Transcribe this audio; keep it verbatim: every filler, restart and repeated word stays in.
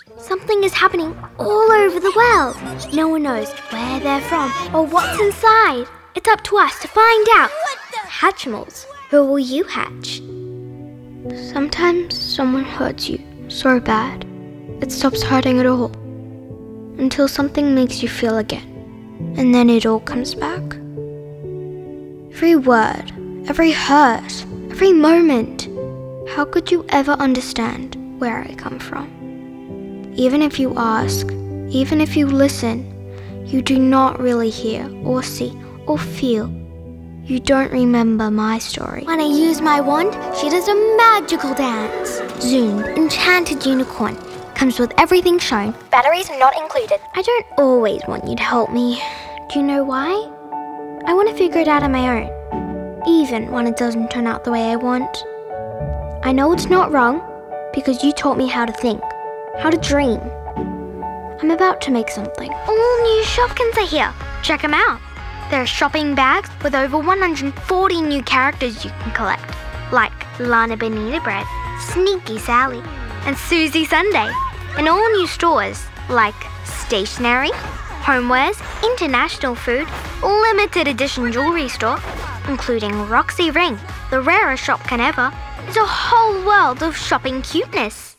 Something is happening all over the world. No one knows where they're from or what's inside. It's up to us to find out. Hatchimals, who will you hatch? Sometimes someone hurts you so bad, it stops hurting at all. Until something makes you feel again. And then it all comes back. Every word, every hurt, every moment. How could you ever understand where I come from? Even if you ask, even if you listen, you do not really hear or see or feel. You don't remember my story. When I use my wand, she does a magical dance. Zoom, enchanted unicorn, comes with everything shown. Batteries not included. I don't always want you to help me. Do you know why? I want to figure it out on my own, even when it doesn't turn out the way I want. I know it's not wrong because you taught me how to think, how to dream. I'm about to make something. All new Shopkins are here. Check them out. There are shopping bags with over one hundred forty new characters you can collect, like Lana Bonita Bread, Sneaky Sally, and Susie Sunday. And all new stores like stationery, homewares, international food, limited edition jewelry store, including Roxy Ring, the rarest shopkin ever. It's a whole world of shopping cuteness.